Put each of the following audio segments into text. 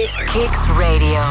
is Kicks Radio.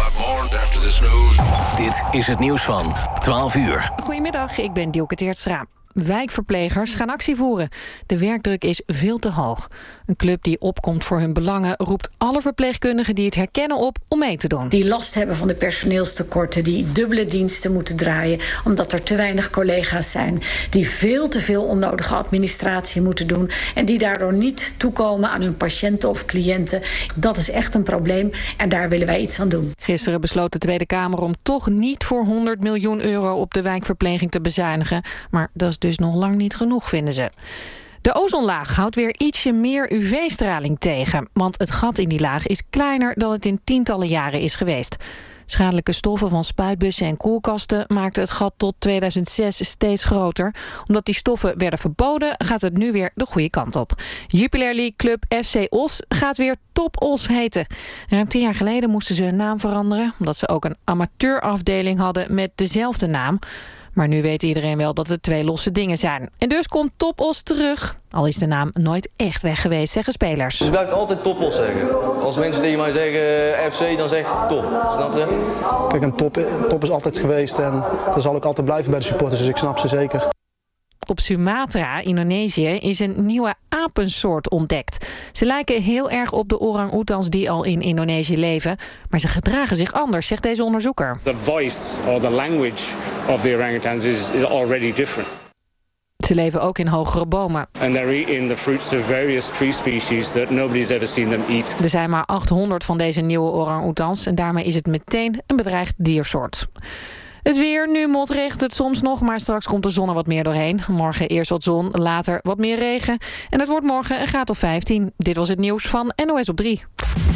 Dit is het nieuws van 12 uur. Goedemiddag, ik ben Dielke Teertstra. Wijkverplegers gaan actie voeren. De werkdruk is veel te hoog. Een club die opkomt voor hun belangen roept alle verpleegkundigen die het herkennen op om mee te doen. Die last hebben van de personeelstekorten, die dubbele diensten moeten draaien omdat er te weinig collega's zijn, die veel te veel onnodige administratie moeten doen en die daardoor niet toekomen aan hun patiënten of cliënten. Dat is echt een probleem en daar willen wij iets aan doen. Gisteren besloot de Tweede Kamer om toch niet voor 100 miljoen euro op de wijkverpleging te bezuinigen. Maar dat is dus nog lang niet genoeg, vinden ze. De ozonlaag houdt weer ietsje meer UV-straling tegen, want het gat in die laag is kleiner dan het in tientallen jaren is geweest. Schadelijke stoffen van spuitbussen en koelkasten maakten het gat tot 2006 steeds groter. Omdat die stoffen werden verboden, gaat het nu weer de goede kant op. Jupiler League club FC Os gaat weer Top Os heten. Ruim 10 jaar geleden moesten ze hun naam veranderen, omdat ze ook een amateurafdeling hadden met dezelfde naam. Maar nu weet iedereen wel dat het 2 losse dingen zijn. En dus komt Top Os terug. Al is de naam nooit echt weg geweest, zeggen spelers. Dus je blijft altijd Top Os zeggen. Als mensen tegen mij zeggen FC, dan zeg ik top. Snap je? Kijk, een top is altijd geweest en dat zal ook altijd blijven bij de supporters. Dus ik snap ze zeker. Op Sumatra, Indonesië, is een nieuwe apensoort ontdekt. Ze lijken heel erg op de orang-oetans die al in Indonesië leven. Maar ze gedragen zich anders, zegt deze onderzoeker. The voice or the language of the orangutans is already different. Ze leven ook in hogere bomen. And they're eating the fruits of various tree species that nobody's ever seen them eat. Er zijn maar 800 van deze nieuwe orang-oetans en daarmee is het meteen een bedreigd diersoort. Het weer, nu motregent het soms nog, maar straks komt de zon er wat meer doorheen. Morgen eerst wat zon, later wat meer regen. En het wordt morgen een graad of 15. Dit was het nieuws van NOS op 3.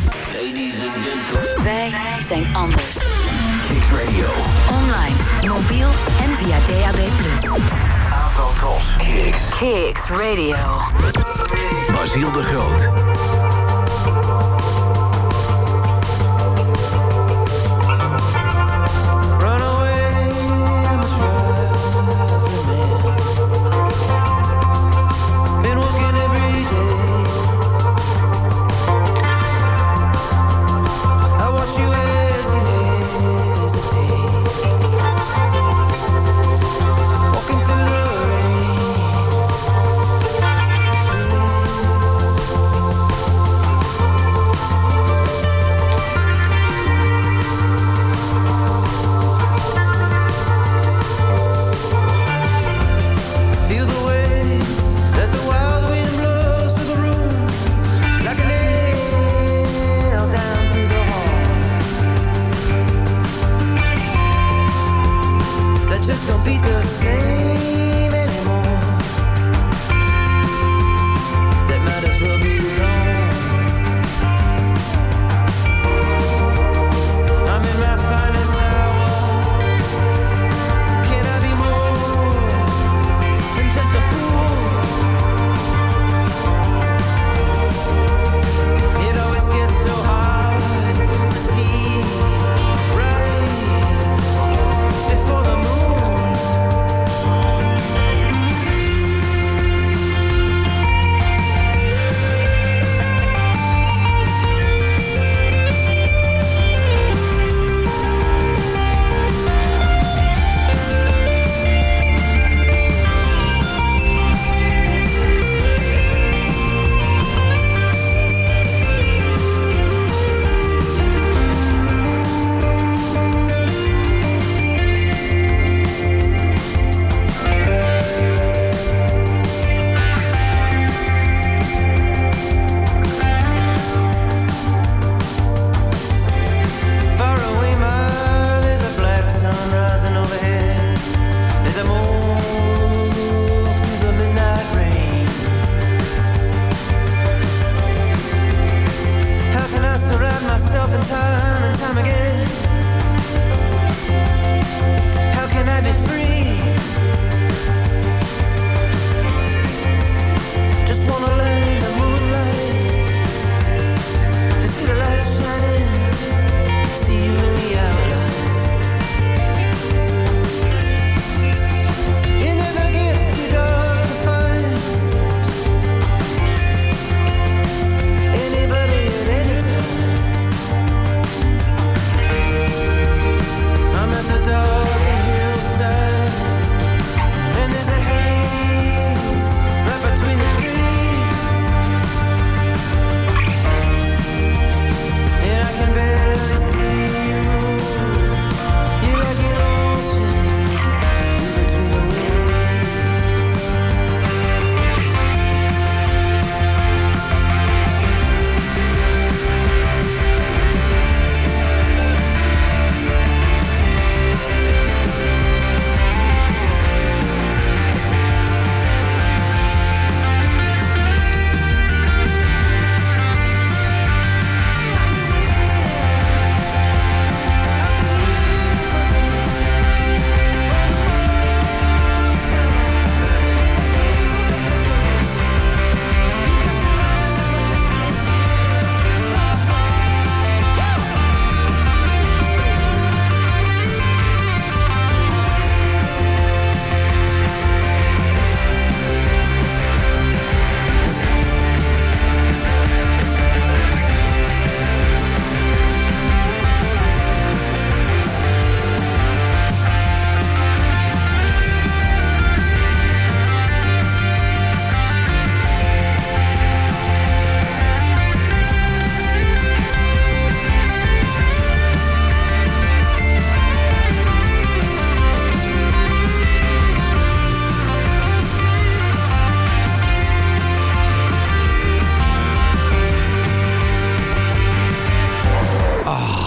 Wij zijn anders. Kicks Radio. Online, mobiel en via DAB+. Avro Kicks. Kicks Radio. Basiel de Groot.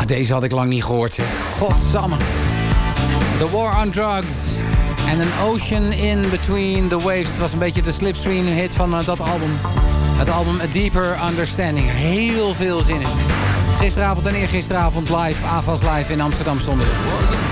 Deze had ik lang niet gehoord, zeg. Godsamme. The War on Drugs. En An Ocean in Between the Waves. Het was een beetje de slipstream hit van dat album. Het album A Deeper Understanding. Heel veel zin in. Gisteravond en eergisteravond live. AFAS live in Amsterdam stonden we.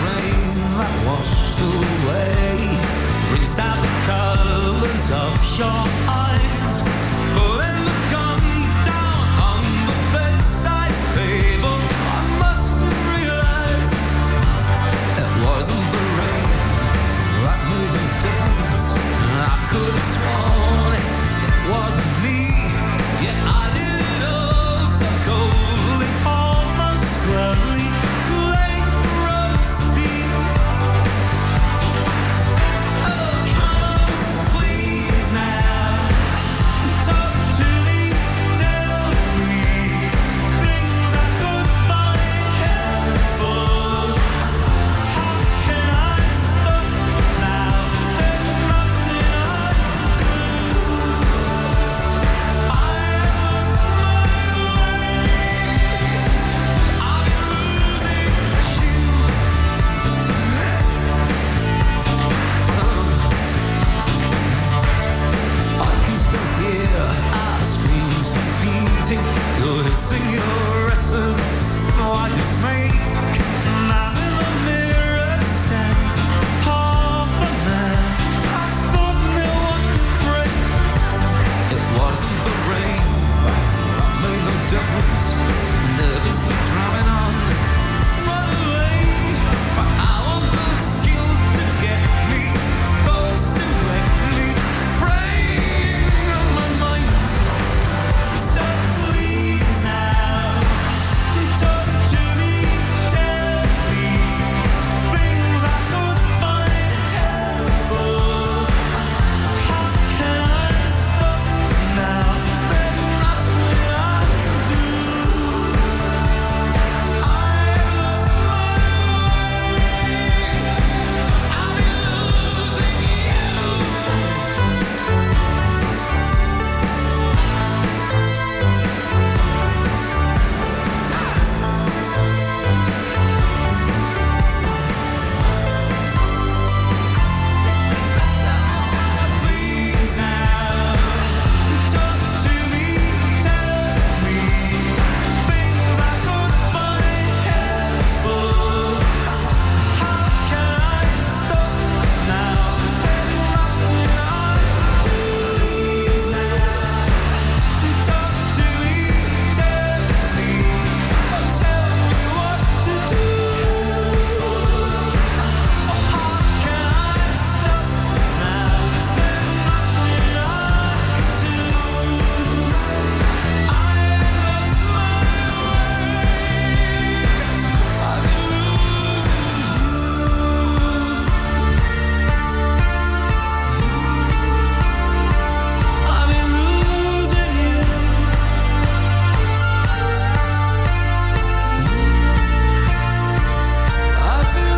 Could have sworn it wasn't me. Yeah, I did it all so coldly, almost slowly, late from the sea. Oh, come on, please now, talk to me, tell me things I could find helpful. How can I stop now? Is there nothing you're hissing your essence, I just make. And I'm in the mirror stand, half a man. I thought no one could break. It wasn't the rain, that made no difference. Nervously drumming on my way. But I want the guilt to get me, those to wake me, praying on my mind. So please now, talk to me, tell me things I could find helpful. How can I stop now? Is there nothing I can do? I lost my way. I've been losing you. Please now, talk to me, tell me things I could find helpful. How can I stop now? Is there nothing I can do? Please now, talk to me, tell me what to do. How can I stop now? Is there nothing I can do? I lost my way. I've been losing you. I've been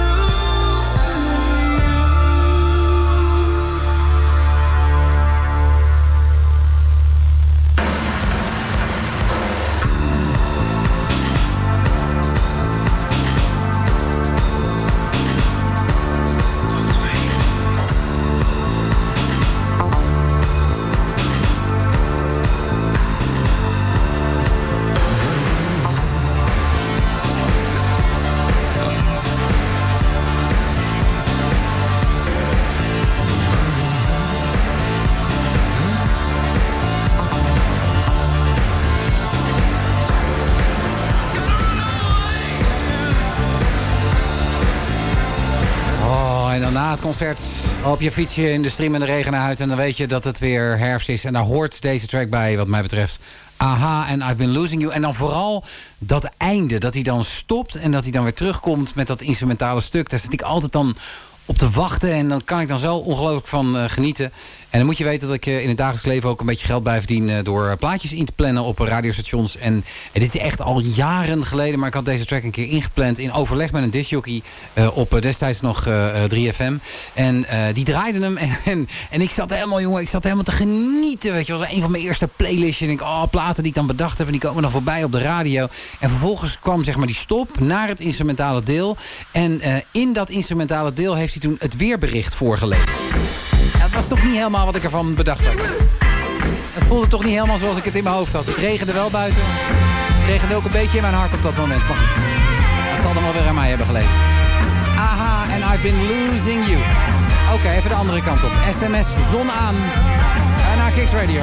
En dan na het concert op je fietsje in de stream en de regen naar huis. En dan weet je dat het weer herfst is. En daar hoort deze track bij, wat mij betreft. Aha en I've Been Losing You. En dan vooral dat einde, dat hij dan stopt en dat hij dan weer terugkomt met dat instrumentale stuk. Daar zit ik altijd dan op te wachten en dan kan ik dan zo ongelooflijk van genieten. En dan moet je weten dat ik in het dagelijks leven ook een beetje geld bij verdien door plaatjes in te plannen op radiostations. En dit is echt al jaren geleden, maar ik had deze track een keer ingepland in overleg met een discjockey op destijds nog 3FM. En die draaiden hem en ik zat helemaal te genieten. Weet je, dat was een van mijn eerste playlists. En ik platen die ik dan bedacht heb en die komen dan voorbij op de radio. En vervolgens kwam zeg maar die stop naar het instrumentale deel. En in dat instrumentale deel heeft hij toen het weerbericht voorgelezen. Ja, dat was toch niet helemaal wat ik ervan bedacht had. Het voelde toch niet helemaal zoals ik het in mijn hoofd had. Het regende wel buiten. Het regende ook een beetje in mijn hart op dat moment. Maar goed, dat zal dan wel weer aan mij hebben gelegen. Aha, en I've been losing you. Oké, even de andere kant op. SMS zon aan. En naar Kicks Radio.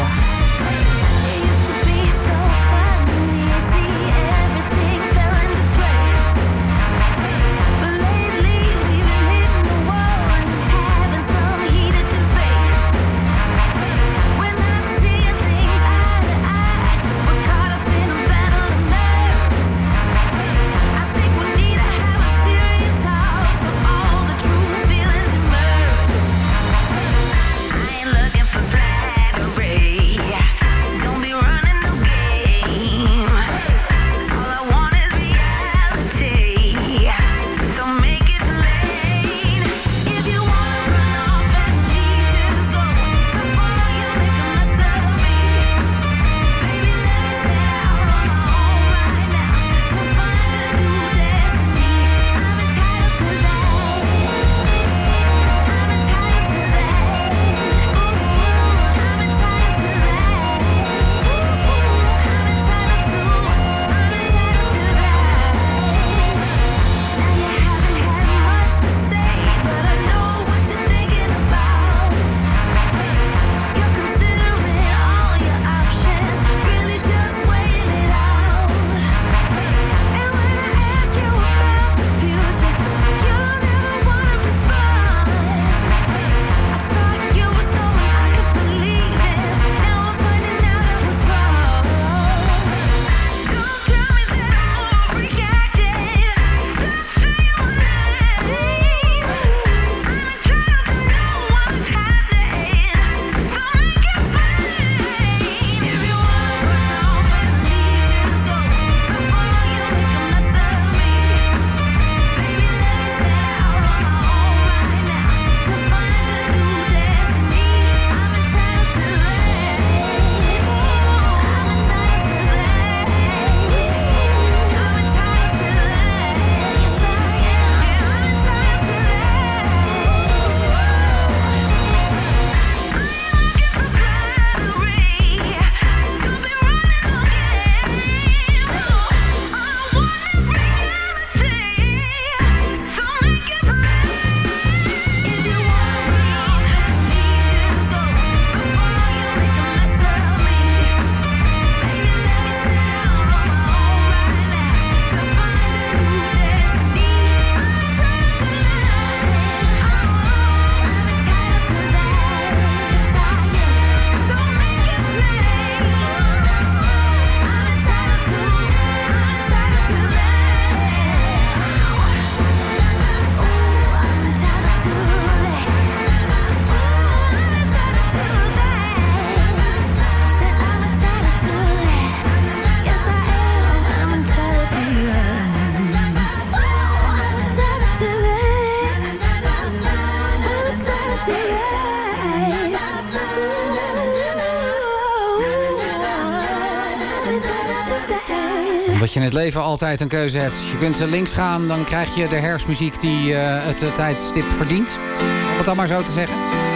Dat je in het leven altijd een keuze hebt. Je kunt links gaan, dan krijg je de herfstmuziek die het tijdstip verdient. Om het dan maar zo te zeggen.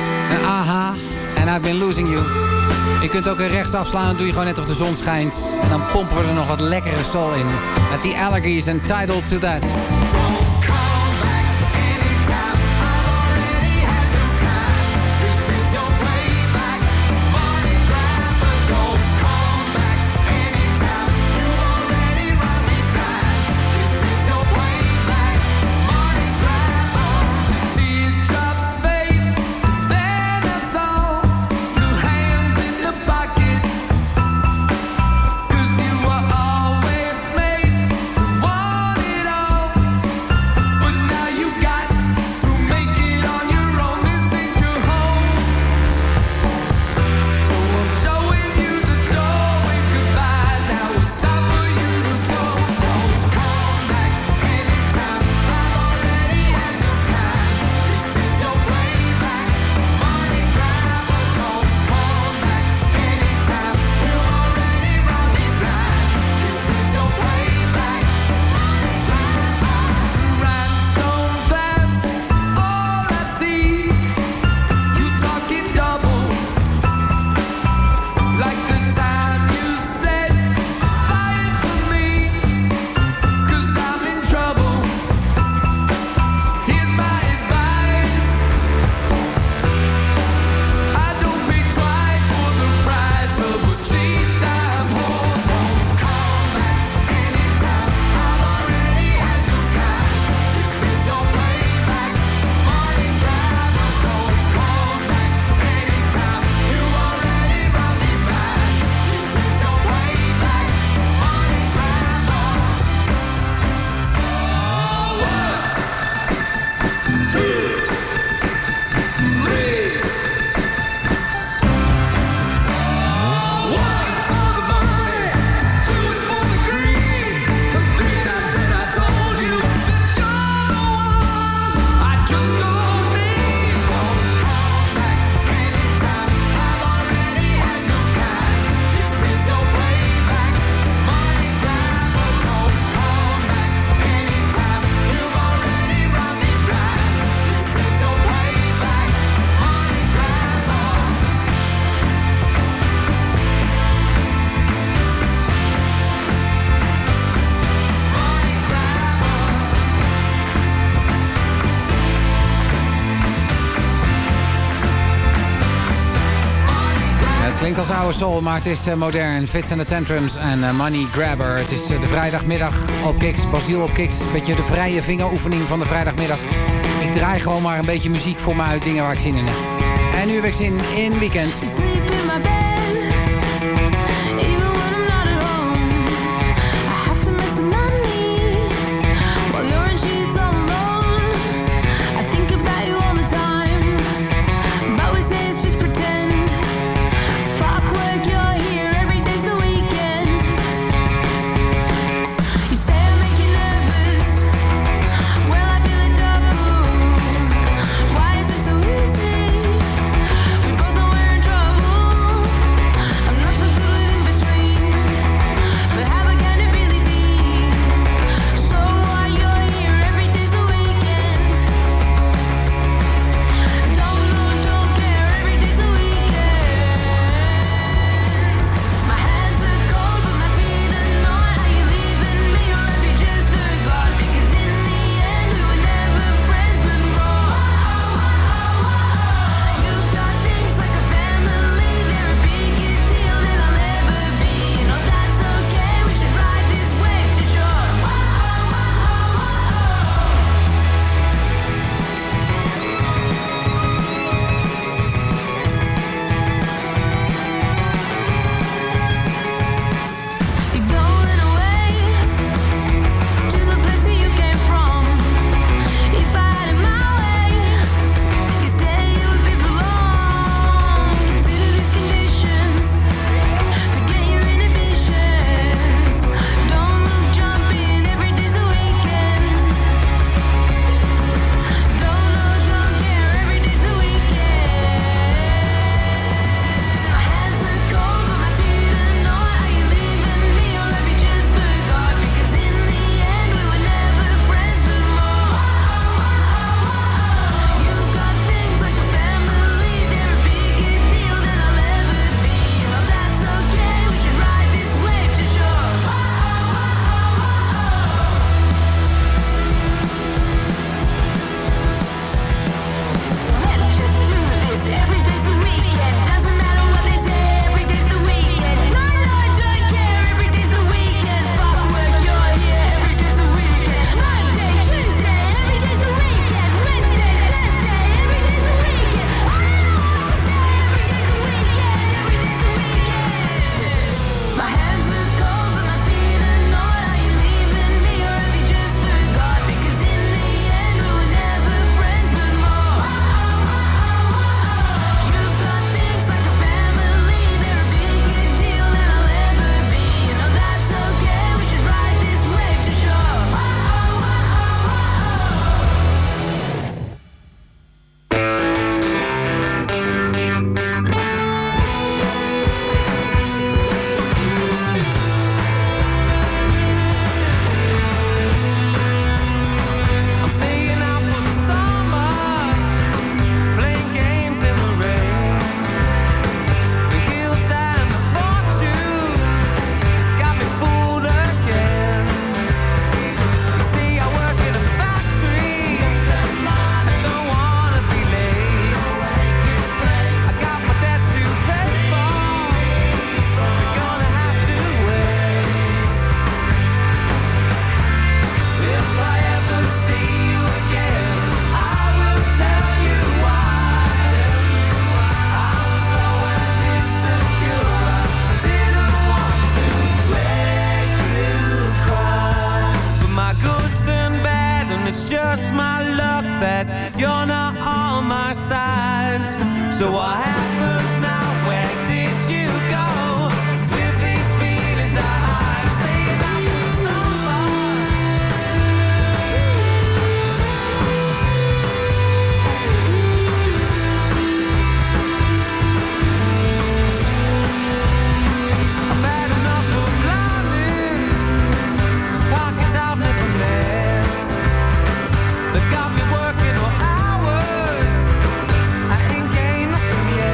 Aha, and I've been losing you. Je kunt ook rechts afslaan, dan doe je gewoon net of de zon schijnt. En dan pompen we er nog wat lekkere soul in. Met The Allergies, entitled to that. oude soul, maar het is modern. Fits and the Tantrums en Money Grabber. Het is de vrijdagmiddag op Kicks. Basiel op Kicks. Beetje de vrije vingeroefening van de vrijdagmiddag. Ik draai gewoon maar een beetje muziek voor me uit. Dingen waar ik zin in heb. En nu heb ik zin in Weekend. just my luck that you're not on my side. So what happens now? Where did you go with these feelings I hide? Say it out to someone. I've had enough of blinding pockets I've never met. They've got me working for hours. I ain't gained nothing yet.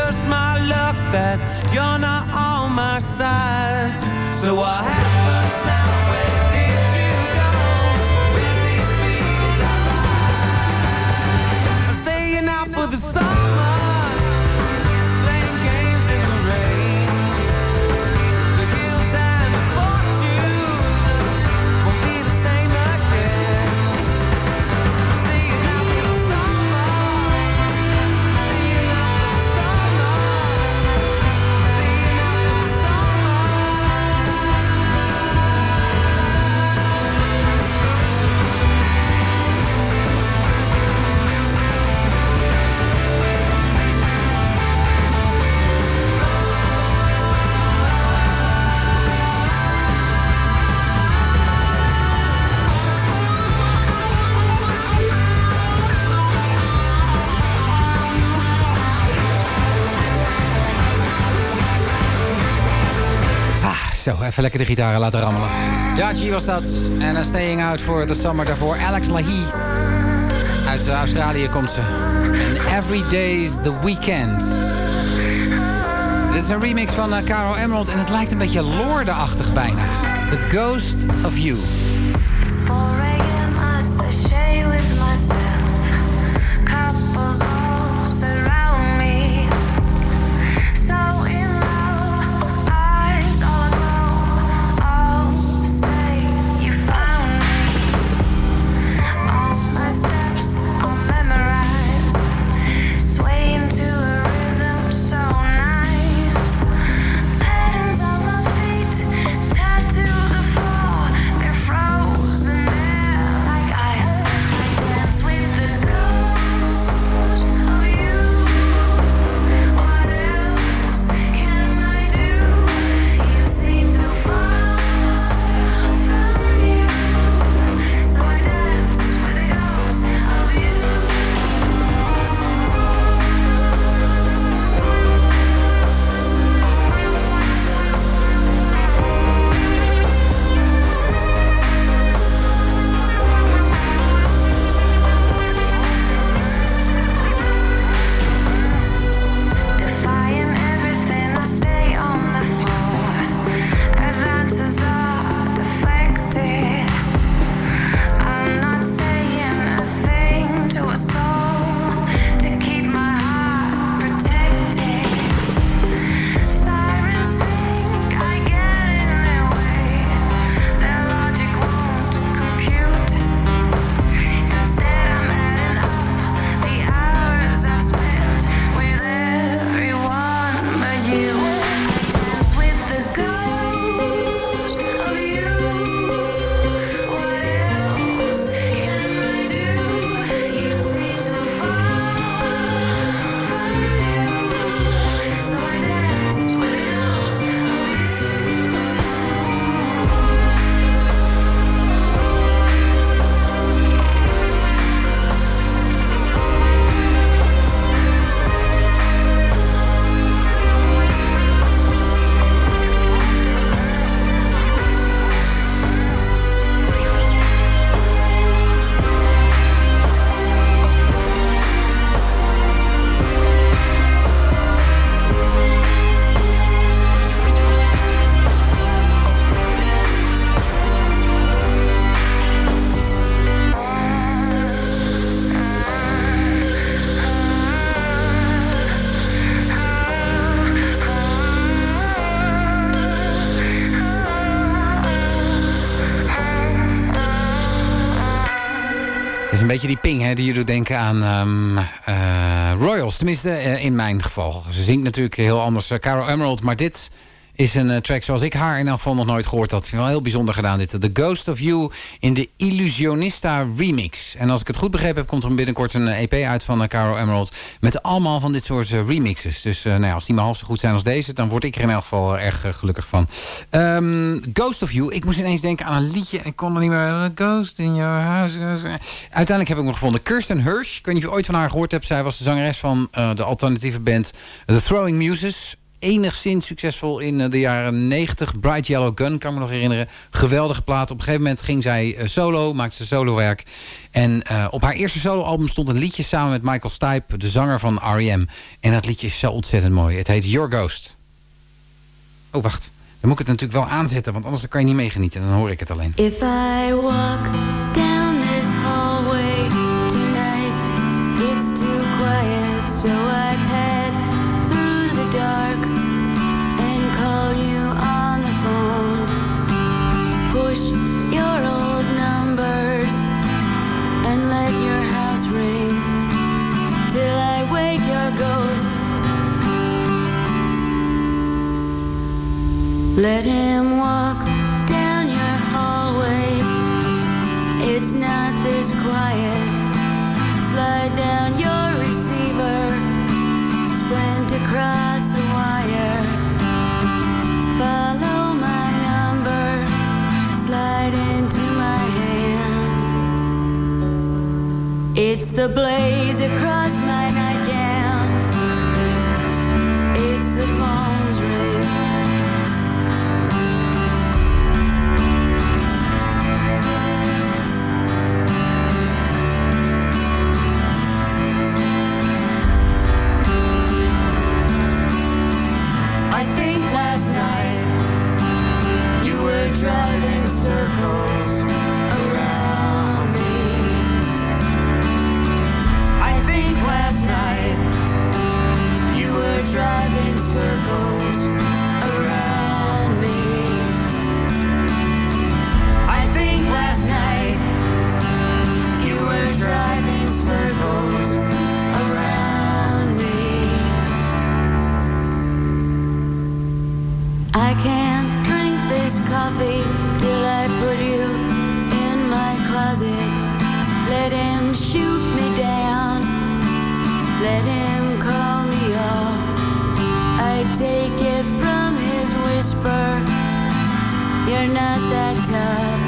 just my luck that you're not on my side. So what happens now? Where did you go with these feelings I ride? I'm staying out for the summer, playing games in the rain. The hills and the fortunes won't be the same again. Staying out for the summer, staying out for the summer, staying out for the summer. Zo, even lekker de gitaren laten rammelen. Dachi was dat. En Staying Out for the Summer. Daarvoor Alex Lahey. Uit Australië komt ze. En Every Day's the Weekend. Dit is een remix van Caro Emerald. En het lijkt een beetje Lorde-achtig bijna. The Ghost of You. Een beetje die ping hè, die je doet denken aan Royals. Tenminste, in mijn geval. Ze zingt natuurlijk heel anders Caro Emerald. Maar dit is een track zoals ik haar in elk geval nog nooit gehoord had. Ik vind het wel heel bijzonder gedaan dit. The Ghost of You in de Illusionista remix. En als ik het goed begrepen heb, komt er binnenkort een EP uit van Caro Emerald. Met allemaal van dit soort remixes. Dus nou ja, als die maar half zo goed zijn als deze, dan word ik er in elk geval erg gelukkig van. Ghost of You. Ik moest ineens denken aan een liedje. Ik kon er niet meer. Ghost in your house. Uiteindelijk heb ik hem gevonden. Kirsten Hirsch. Ik weet niet of je ooit van haar gehoord hebt. Zij was de zangeres van de alternatieve band The Throwing Muses. enigszins succesvol in de jaren 90. Bright Yellow Gun, kan ik me nog herinneren. Geweldige plaat. Op een gegeven moment ging zij solo, maakte ze solowerk. En op haar eerste soloalbum stond een liedje samen met Michael Stipe, de zanger van R.E.M. En dat liedje is zo ontzettend mooi. Het heet Your Ghost. Oh, wacht. Dan moet ik het natuurlijk wel aanzetten, want anders kan je niet meegenieten. Dan hoor ik het alleen. If I walk down this hallway tonight, it's too quiet, so I've head through the dark and call you on the phone. Push your old numbers and let your house ring till I wake your ghost. Let him walk down your hallway. It's not this quiet. Slide down your receiver. Sprint across the wire. Follow my number. Slide into my hand. It's the blaze across my nightgown. It's the phone's ring. I think last night you were driving circles around me. I think last night you were driving circles around me. I think last night you were driving circles around me. I can't drink this coffee till I put you in my closet. Let him shoot me down. Let him call me off. I take it from his whisper. You're not that tough.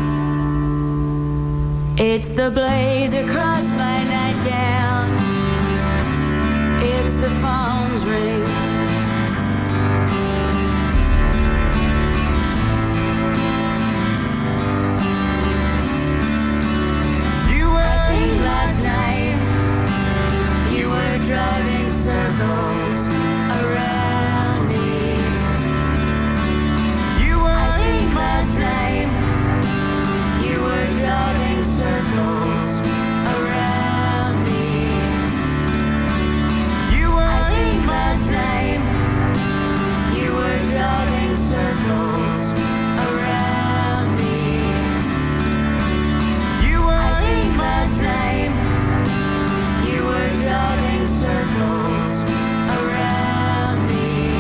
It's the blaze across my nightgown. It's the phone's ring. Last night you were driving circles around me. I think last night you were driving circles around me. I think last night you were driving circles around me. I think last night you were driving circles around me.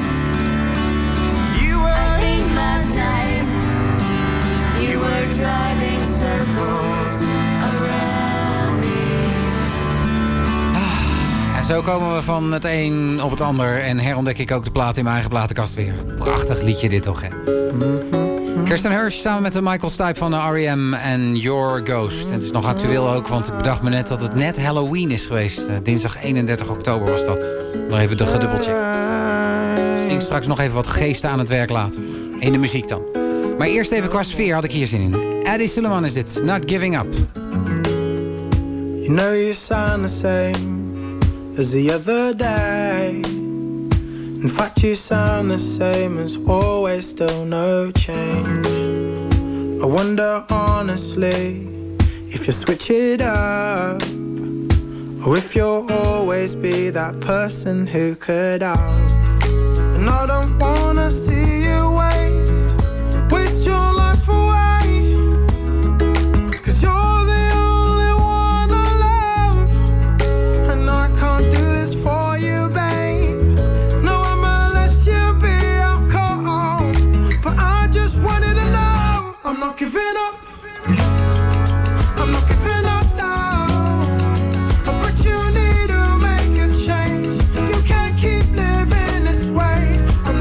I think last night you were driving circles around me. En zo komen we van het een op het ander. En herontdek ik ook de plaat in mijn eigen platenkast weer. Prachtig liedje dit toch, hè? Kirsten Hirsch samen met de Michael Stipe van de R.E.M. en Your Ghost. En het is nog actueel ook, want ik bedacht me net dat het net Halloween is geweest. Dinsdag 31 oktober was dat. Nog even de gedubbelcheck. Misschien straks nog even wat geesten aan het werk laten. In de muziek dan. Maar eerst even qua sfeer had ik hier zin in. Eddie Suleiman is dit, Not Giving Up. You know you sound the same as the other day. In fact, you sound the same as always, still no change. I wonder honestly if you switch it up, or if you'll always be that person who could have. And I don't wanna see you waste your life away, 'cause you're the only one I love, and I can't do this for you, babe. No, I'ma let you be alcohol, but I just wanted to know I'm not giving up. I'm not giving up now. But you need to make a change. You can't keep living this way. I'm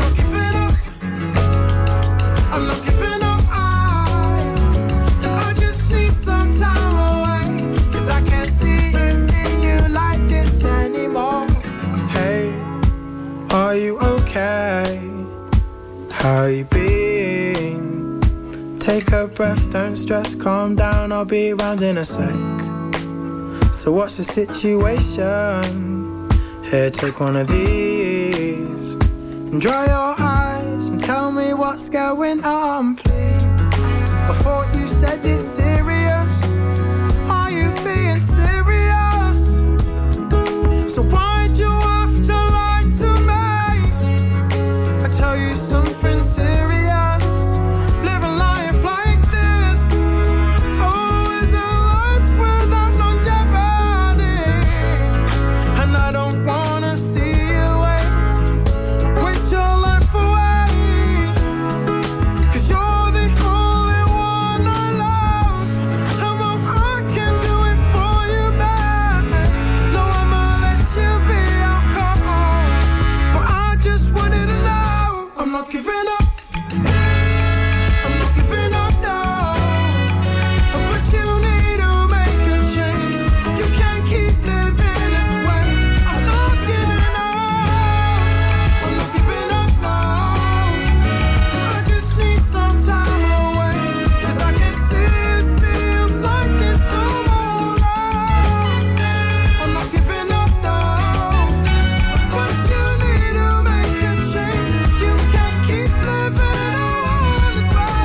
stress calm down, I'll be round in a sec. So what's the situation? Here, take one of these and dry your eyes and tell me what's going on, please. I thought you said it's serious. Are you being serious? So why'd you have to lie to me? I tell you something serious. Living life like this. Oh, is a life without longevity? And I don't wanna see you waste your life away. 'Cause you're the only one I love. And well, I can do it for you, babe. No, I'ma let you be alcohol. But I just wanted to know I'm not giving up. I'm not giving up, no. But you need to make a change. You can't keep living this way. I'm not giving up. I'm not giving up, no. I just need some time away. 'Cause I can't see you like this no more, no. I'm not giving up, no. But you need to make a change. You can't keep living on this way.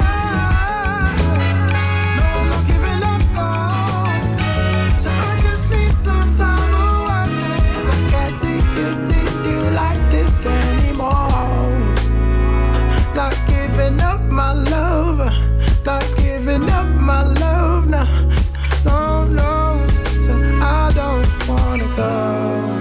No, I'm not giving up, no. So I just need some time away. 'Cause I can't see you like this anymore. Not giving up my love. Not giving up my love, no. No, no. So I don't wanna go.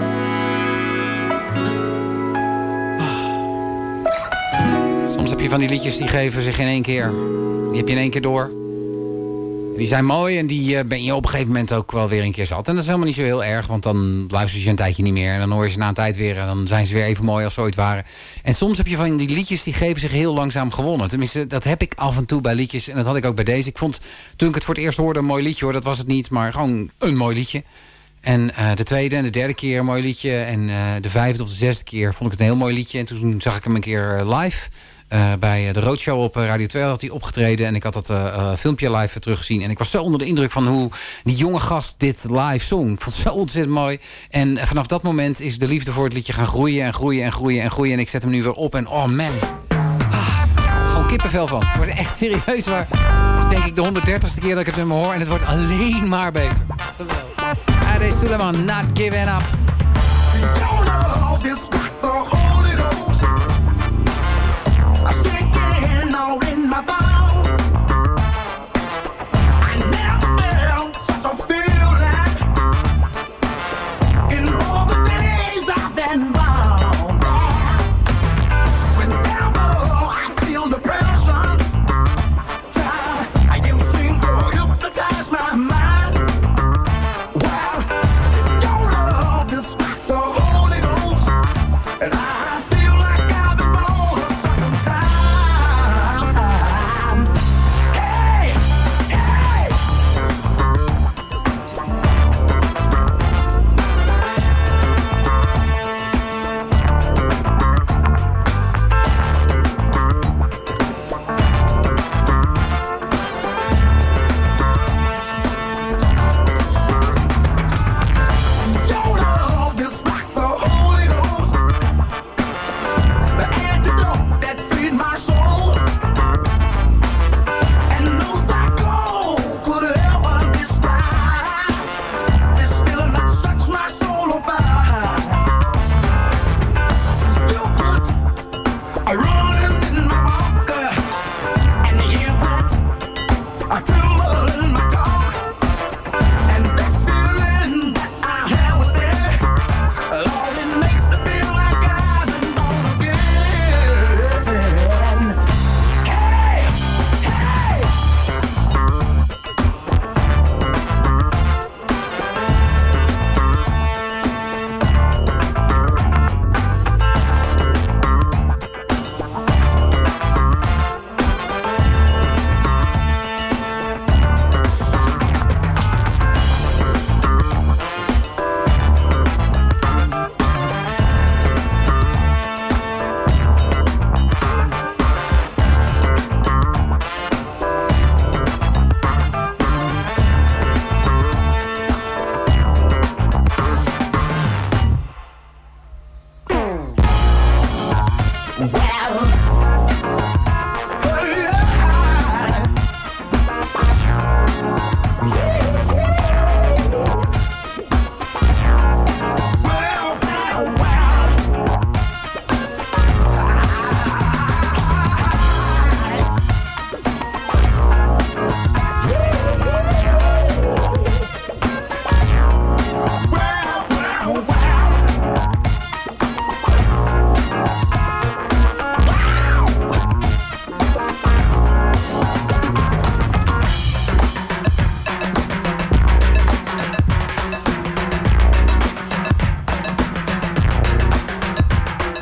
Soms heb je van die liedjes die geven zich in één keer. Die heb je in één keer door. Die zijn mooi en die ben je op een gegeven moment ook wel weer een keer zat. En dat is helemaal niet zo heel erg, want dan luister je een tijdje niet meer. En dan hoor je ze na een tijd weer en dan zijn ze weer even mooi als ze ooit waren. En soms heb je van die liedjes die geven zich heel langzaam gewonnen. Tenminste, dat heb ik af en toe bij liedjes. En dat had ik ook bij deze. Ik vond, toen ik het voor het eerst hoorde, een mooi liedje hoor. Dat was het niet, maar gewoon een mooi liedje. En de tweede en de derde keer een mooi liedje. En de vijfde of de zesde keer vond ik het een heel mooi liedje. En toen zag ik hem een keer live. Bij de Roadshow op Radio 2 had hij opgetreden. En ik had dat filmpje live teruggezien. En ik was zo onder de indruk van hoe die jonge gast dit live zong. Ik vond het zo ontzettend mooi. En vanaf dat moment is de liefde voor het liedje gaan groeien en groeien en groeien en groeien. En ik zet hem nu weer op en oh man. Gewoon kippenvel van. Het wordt echt serieus waar. Het is denk ik de 130ste keer dat ik het nummer hoor. En het wordt alleen maar beter. Ade Suleiman, Not Giving Up.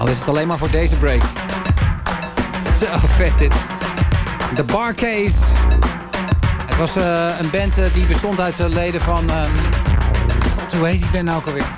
Al is het alleen maar voor deze break. Zo vet dit. The Bar-Kays. Het was een band die bestond uit leden van... God, hoe heet die band nou ook alweer?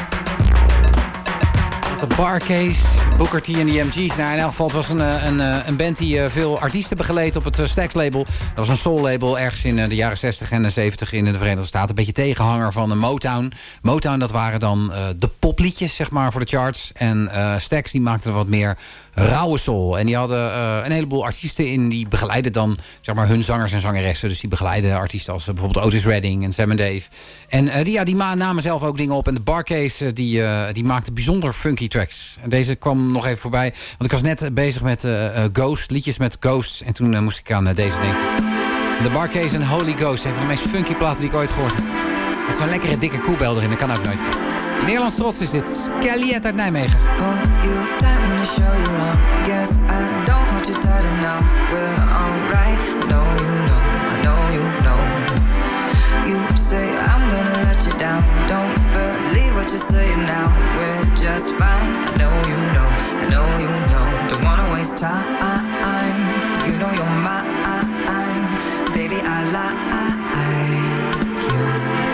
De Bar-Kays, Booker T en de MG's. Nou, in elk geval, het was een band die veel artiesten begeleed op het Stax-label. Dat was een soul-label ergens in de jaren 60 en 70 in de Verenigde Staten. Een beetje tegenhanger van Motown. Motown, dat waren dan de popliedjes, zeg maar, voor de charts. En Stax, die maakte wat meer rauwe soul. En die hadden een heleboel artiesten in. Die begeleiden dan, zeg maar, hun zangers en zangeressen. Dus die begeleiden artiesten als bijvoorbeeld Otis Redding en Sam and Dave. En die namen zelf ook dingen op. En de Bar-Kays, die maakten bijzonder funky tracks. En deze kwam nog even voorbij. Want ik was net bezig met Ghost, liedjes met Ghosts. En toen moest ik aan deze denken. De Bar-Kays en Holy Ghost. Een van de meest funky platen die ik ooit gehoord heb. Met zo'n lekkere dikke koebel erin. Dat kan ook nooit. Nederlands trots is dit. Kellyet uit Nijmegen. Hold you tight when I show you love. Guess I don't hold you tight enough. We're alright. I know you know. I know you know. You say I'm gonna let you down. Don't believe what you're saying now. We're just fine. I know you know. I know you know. Don't wanna waste time. You know you're mine. Baby, I like you.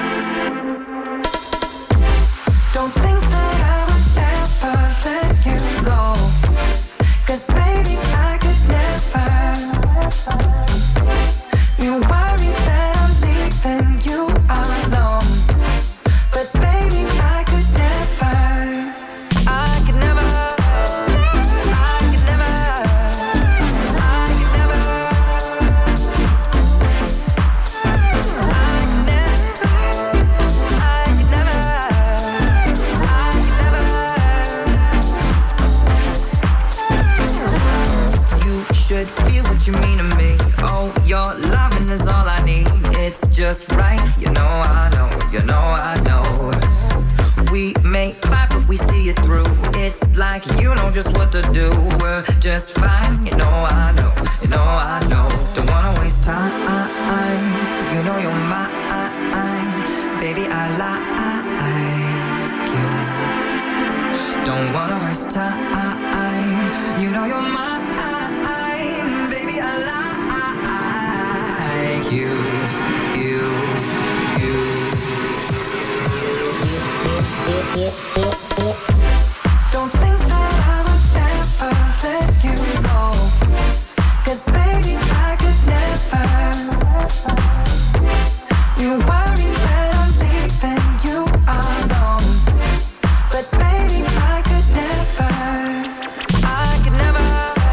Don't think that I would ever let you go. 'Cause baby, I could never. You worry that I'm leaving you alone. But baby, I could never. I could never. I could never. I could never. I could never. Should feel what you mean to me. Oh, your loving is all I need. It's just right. You know I know. You know I know. We may fight, but we see it through. It's like you know just what to do. We're just fine. You know I know. You know I know. Don't wanna waste time. You know you're mine. Baby, I like you. Don't wanna waste time. You know you're mine. You. Don't think that I would ever let you go. 'Cause baby, I could never. You worry that I'm leaving you alone. But baby, I could never. I could never.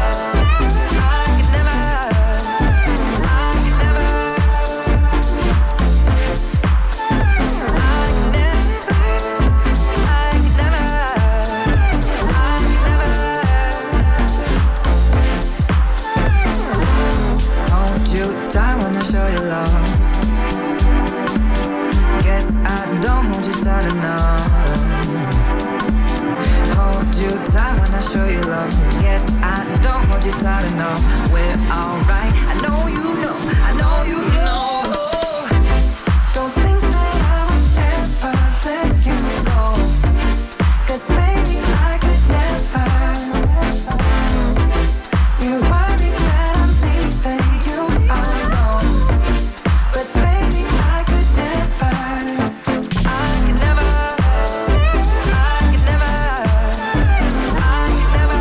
Tight enough, we're alright. I know you know, I know you know. Don't think that I would ever let you go. 'Cause baby, I could never. You worry that I'm leaving you alone. But baby, I could never. I could never. I could never. I could never.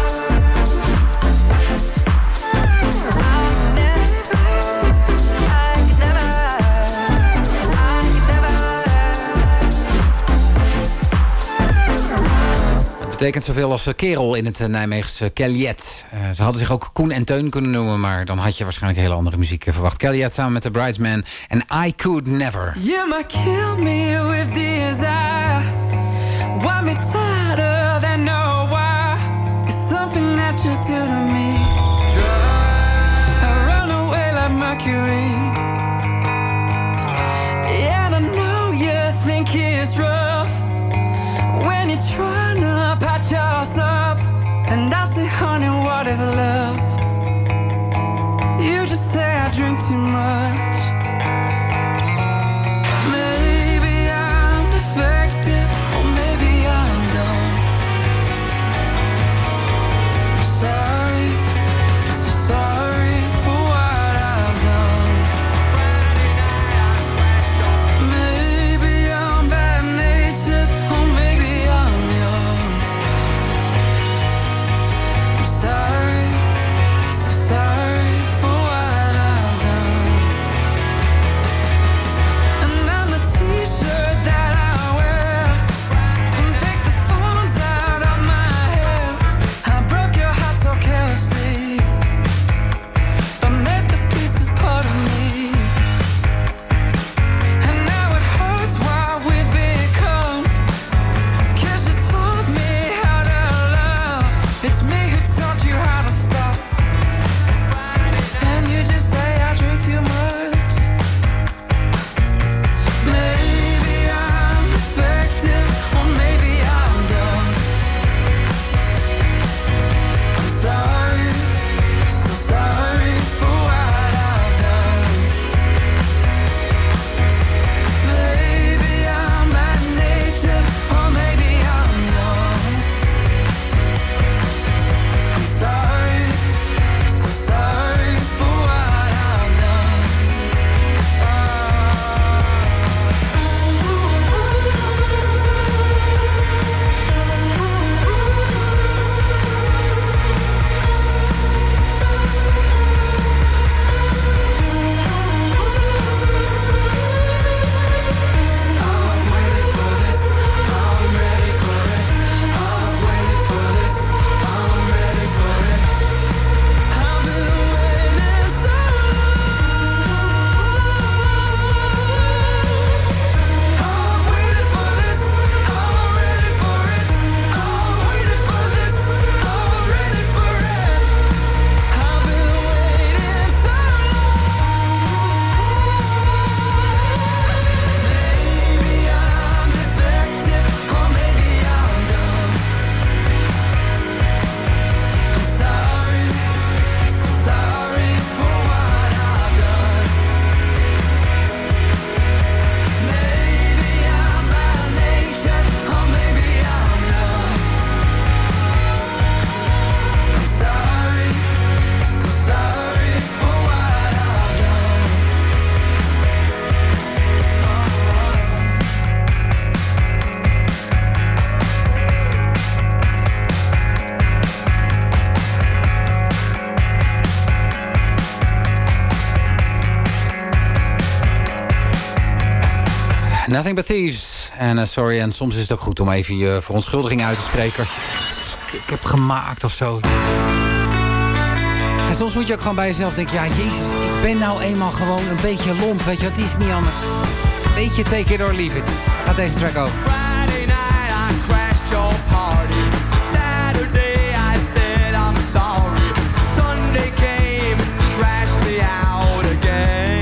Betekent zoveel als kerel in het Nijmeegse Kellyet. Ze hadden zich ook Koen en Teun kunnen noemen, maar dan had je waarschijnlijk hele andere muziek verwacht. Kellyet samen met de Bridesman en I Could Never. You might kill me with desire. Want me tighter than no why. It's something that you do to me. I run away like Mercury. Yeah, I know you think it's rough when you're trying to patch us up. And I say, honey, what is love? You just say I drink too much. Maybe I'm defective, or maybe I'm dumb. Nothing But Thieves. En sorry, en soms is het ook goed om even je verontschuldiging uit te spreken als je ik heb gemaakt of zo. En soms moet je ook gewoon bij jezelf denken, ja, jezus, ik ben nou eenmaal gewoon een beetje lomp, weet je, het is niet anders. Beetje take it or leave it. Gaat deze track over. Friday night I crashed your party. Saturday I said I'm sorry. Sunday came and trashed me out again.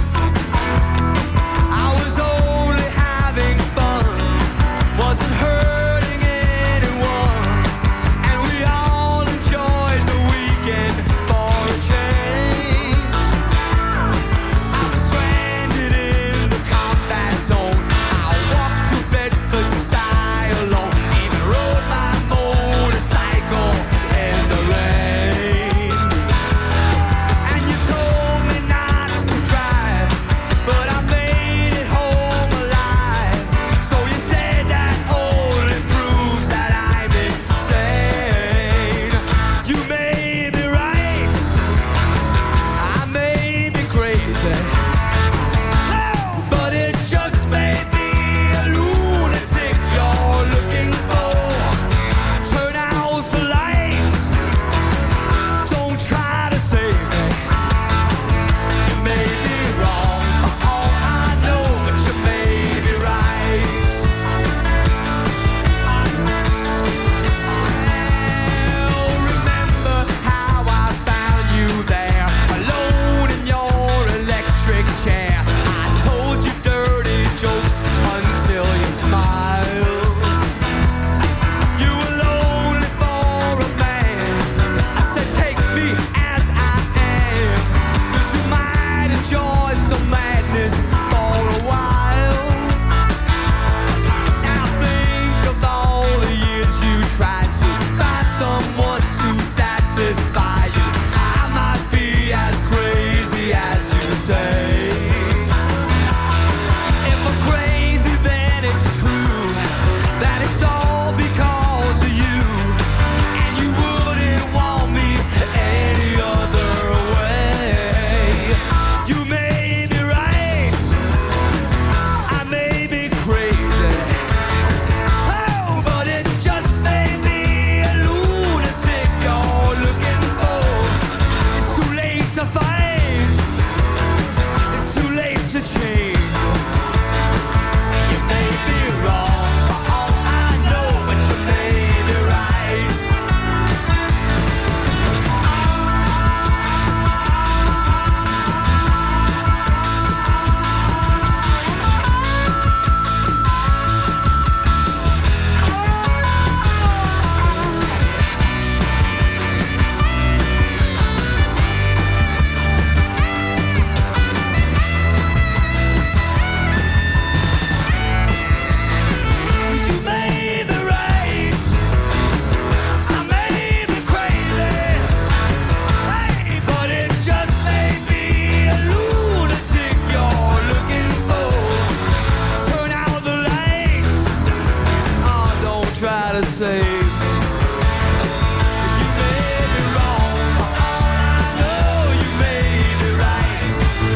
I was only having fun, wasn't hurting anyone, and we all enjoyed the weekend for a change. I was stranded in the combat zone. I walked to Bedford style alone, even rode my motorcycle in the rain. And you told me not to drive, but I made it home alive. So you said that only proves that I'm insane. You may be right, I may be crazy, but it just may be a lunatic you're looking for. Turn out the lights, don't try to save me. You may be wrong for all I know, but you may be right. Well, remember how I found you there, alone in your electric chair. I told you dirty jokes until you smiled. You were lonely for a man. I said take me as I am, 'cause you might enjoy some madness for a while. Now think of all the years you tried to find someone to satisfy you. I might be as crazy as you say. If I'm crazy, then it's true that it's all because of you, and you wouldn't want me any other way. You may be right, I may be crazy, oh, but it just may be a lunatic you're looking for. It's too late to fight, it's too late to change. You may be wrong for all I know, but you may be right. You may be right, I may be crazy, hey, but it just may be a lunatic you're looking for. Turn out the lights, oh, don't try to save me. You may be wrong, for all I know, you may be right.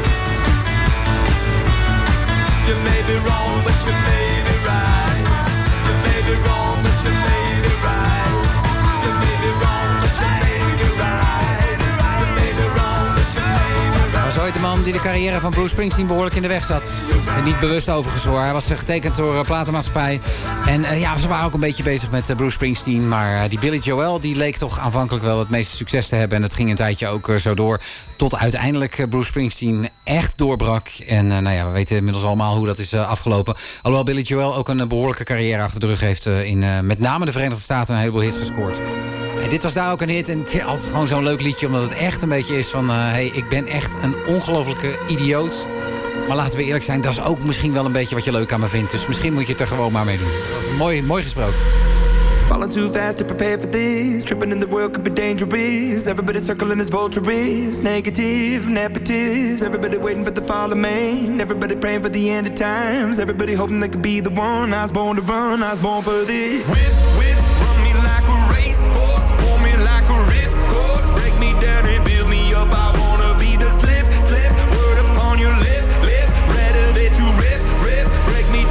You may be wrong, but you may be right. You may be wrong, but you may be right. You may be wrong, but you may be right. You may be wrong, but you may be right. Hij was ooit de man die de carrière van Bruce Springsteen behoorlijk in de weg zat. En niet bewust overigens hoor. Hij was getekend door platenmaatschappij. En ja, ze waren ook een beetje bezig met Bruce Springsteen. Maar die Billy Joel, die leek toch aanvankelijk wel het meeste succes te hebben. En dat ging een tijdje ook zo door. Tot uiteindelijk Bruce Springsteen echt doorbrak. En nou ja, we weten inmiddels allemaal hoe dat is afgelopen. Alhoewel Billy Joel ook een behoorlijke carrière achter de rug heeft. In met name de Verenigde Staten een heleboel hits gescoord. En dit was daar ook een hit. En ik vind altijd gewoon zo'n leuk liedje. Omdat het echt een beetje is van... hey, ik ben echt een ongelofelijke idioot. Maar laten we eerlijk zijn, dat is ook misschien wel een beetje wat je leuk aan me vindt. Dus misschien moet je het er gewoon maar mee doen. Dat was mooi gesproken. Falling too fast to prepare for this. Tripping in the world could be dangerous. Everybody circling as vultures. Negative, nepotist. Everybody waiting for the fall of man. Everybody praying for the end of times. Everybody hoping they could be the one. I was born to run, I was born for this. Whip, run me like a racehorse. Pull me like a ripcord. Break me down and build me up. I wanna be the slip. Word upon your lip. Rather that you rip. Break me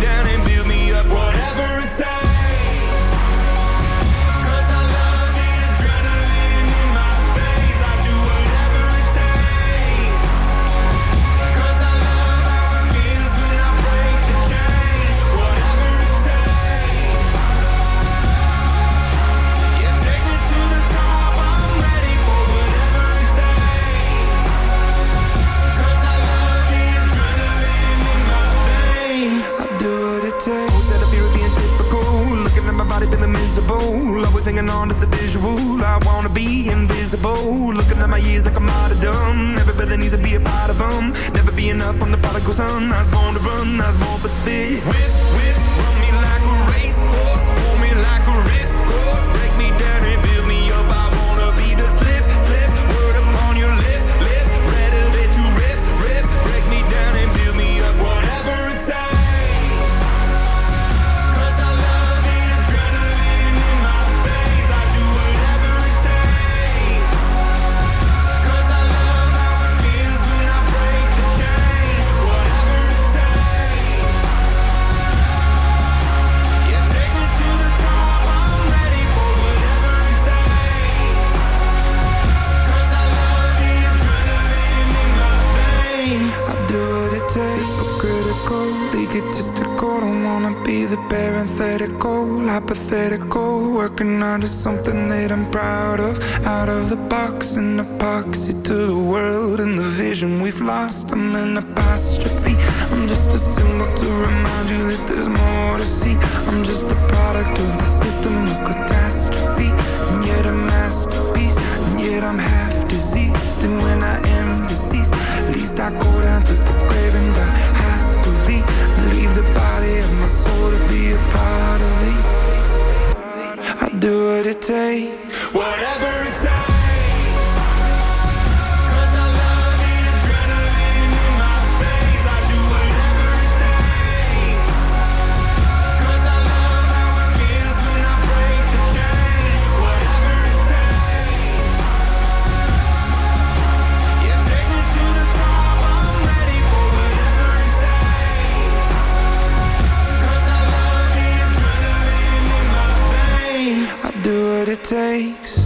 unbelievable. Always hanging on to the visual. I wanna be invisible. Looking at my years like I'm martyrdom. Everybody needs to be a part of them. Never be enough on the prodigal son. I was born to run, I was born for this. Whip, run me like a racehorse. Pull me like a ripcord. Break me down and build me up. I wanna be the slip. Word upon your lip. Rather that you rip. Break me down and build me up. Whatever it takes. Egotistical, don't wanna be the parenthetical, hypothetical, working out of something that I'm proud of. Out of the box, an epoxy to the world and the vision we've lost. I'm an apostrophe, I'm just a symbol to remind you that there's more to see. I'm just a product of the system of catastrophe, and yet a masterpiece, and yet I'm half diseased. And when I am deceased, at least I go down to the grave and die happily. Leave the body of my soul to be a part of me. I'll do what it takes, whatever it takes. Do what it takes.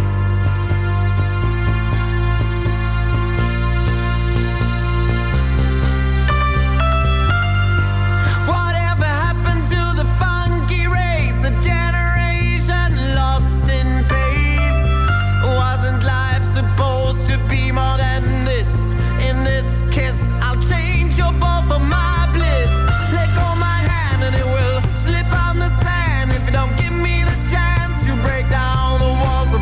Whatever happened to the funky race, the generation lost in pace? Wasn't life supposed to be more than this? In this kiss, I'll change your bow for my bliss. Let go my hand and it will slip on the sand if you don't give me the chance. Break down the walls of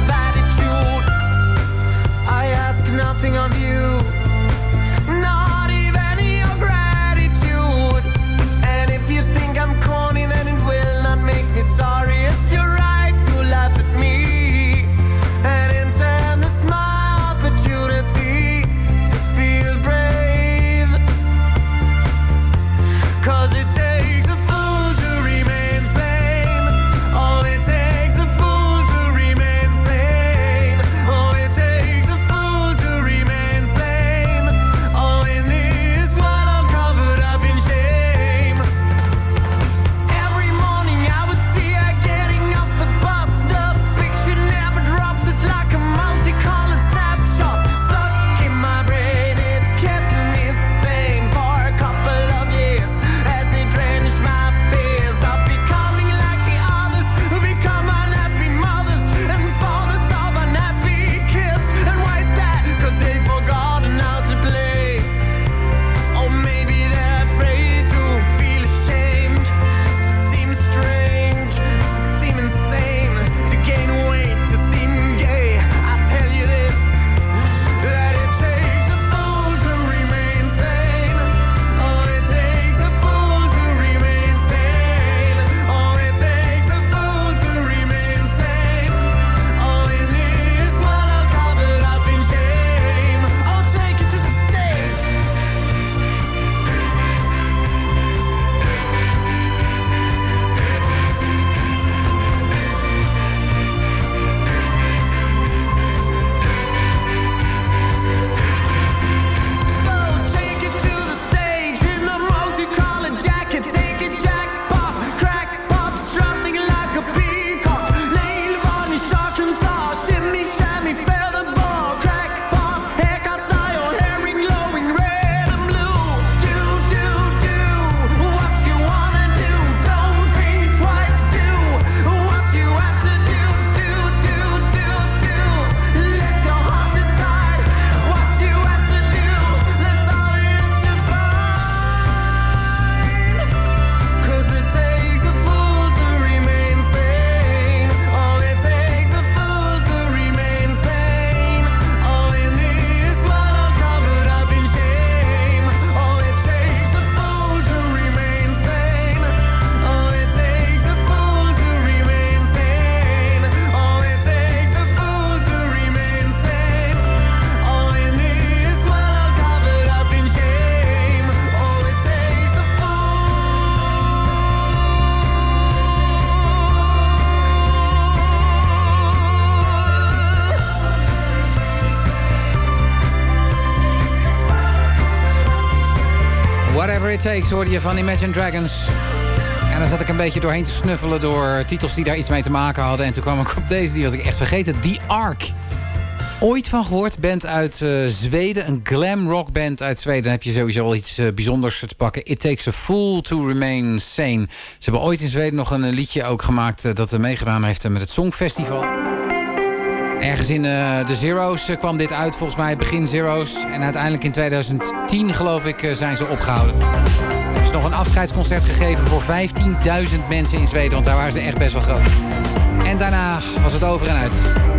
It Takes hoorde je van Imagine Dragons. En dan zat ik een beetje doorheen te snuffelen door titels die daar iets mee te maken hadden. En toen kwam ik op deze, die was ik echt vergeten. The Ark. Ooit van gehoord, band uit Zweden. Een glam rock band uit Zweden. Dan heb je sowieso wel iets bijzonders te pakken. It Takes a Fool to Remain Sane. Ze hebben ooit in Zweden nog een liedje ook gemaakt dat er meegedaan heeft met het Songfestival. Ergens in de Zero's kwam dit uit, volgens mij begin Zero's. En uiteindelijk in 2010, geloof ik, zijn ze opgehouden. Hebben ze nog een afscheidsconcert gegeven voor 15.000 mensen in Zweden. Want daar waren ze echt best wel groot. En daarna was het over en uit.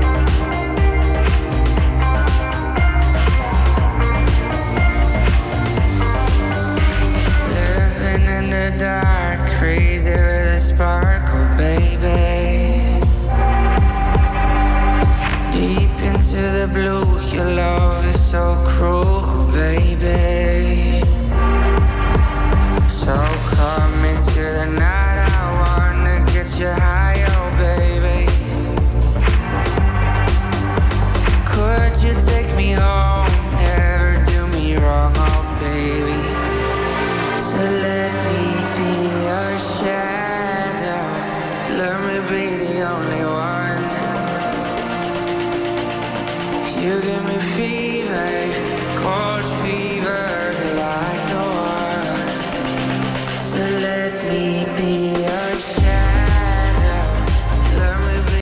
Living in the dark, crazy with a sparkle, baby. Deep into the blue, your love is so cruel, baby. So come into the night, I wanna get you high, oh baby. Could you take me home, never do me wrong, oh baby. So let me be your shadow, let me be the only one. You give me fever, cold fever.